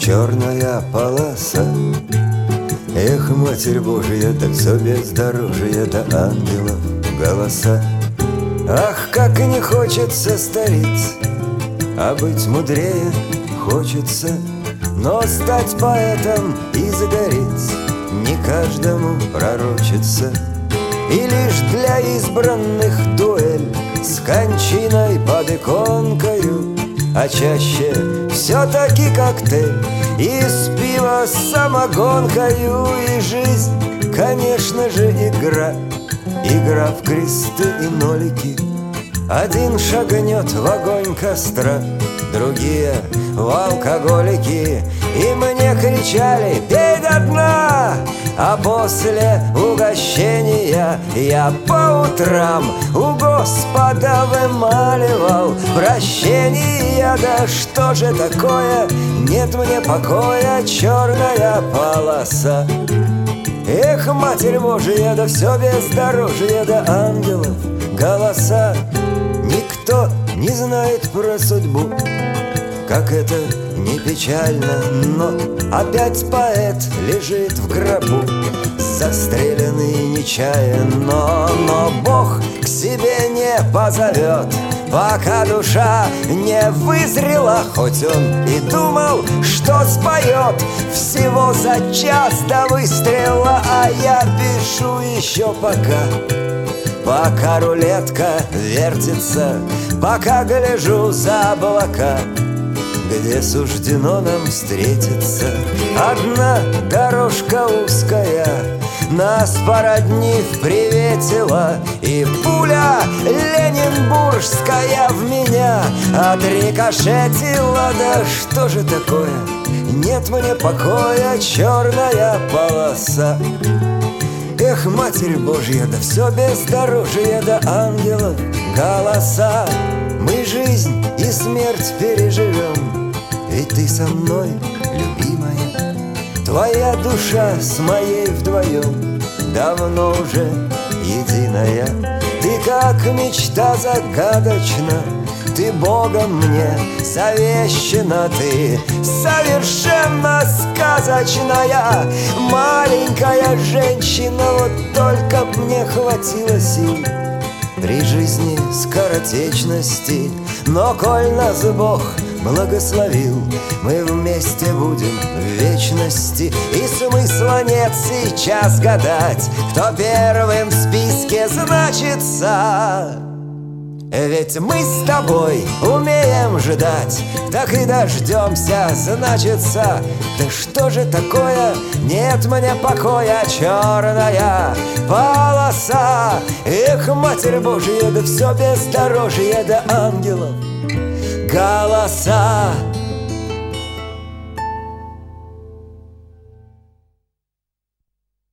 черная полоса. Эх, Матерь Божия, да все бездорожье, да ангелов голоса. Ах, как и не хочется стареть, а быть мудрее хочется. Но стать поэтом и загореть не каждому пророчится. И лишь для избранных дуэль с кончиной под иконкою, а чаще все-таки коктейль из пива с самогонкою. И жизнь, конечно же, игра, игра в кресты и нолики. Один шагнет в огонь костра, другие в алкоголики. И мне кричали: пей до дна! А после угощения я по утрам у Господа вымаливал прощения. Да что же такое, нет мне покоя, черная полоса. Эх, Матерь Божия, да все бездорожье, да ангелов голоса. Никто не знает про судьбу, как это не печально, но опять поэт лежит в гробу, застреленный нечаянно. Но Бог к себе не позовет, пока душа не вызрела. Хоть он и думал, что споет всего за час до выстрела. А я пишу еще пока рулетка вертится, пока гляжу за облака, где суждено нам встретиться. Одна дорожка узкая нас породнив приветила, и пуля ленингурская в меня отрикошетила. Да что же такое, нет мне покоя, черная полоса. Эх, Матерь Божья, да все бездорожье, да ангелов голоса. Мы жизнь и смерть переживем, ведь ты со мной, любимая. Твоя душа с моей вдвоем давно уже единая. Ты как мечта загадочна, ты Богом мне завещана. Ты совершенно сказочная маленькая женщина. Вот только б мне хватило сил при жизни скоротечности. Но коль нас Бог благословил, мы вместе будем в вечности. И смысла нет сейчас гадать, кто первым в списке значится. Ведь мы с тобой умеем ждать, так и дождемся, значится. Да что же такое, нет мне покоя, черная полоса. Эх, Матерь Божья, да все бездорожье, да ангелов голоса.